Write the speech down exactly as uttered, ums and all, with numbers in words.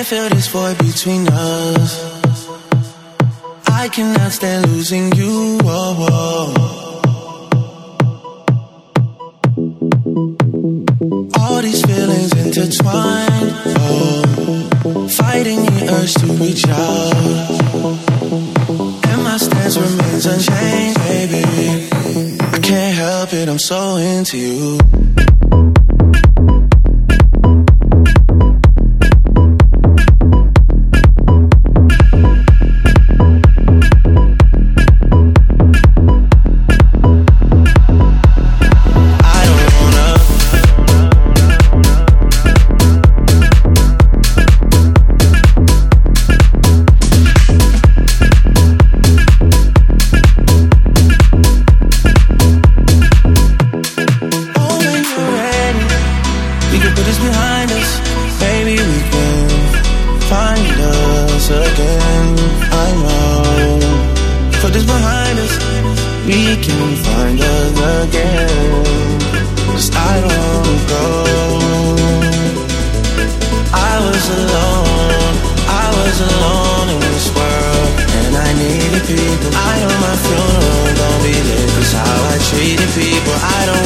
can't feel this void between us. I cannot stand losing you. Oh, oh. All these feelings intertwined. Oh, fighting the urge to reach out, and my stance remains unchanged, baby. I can't help it, I'm so into you. People, I don't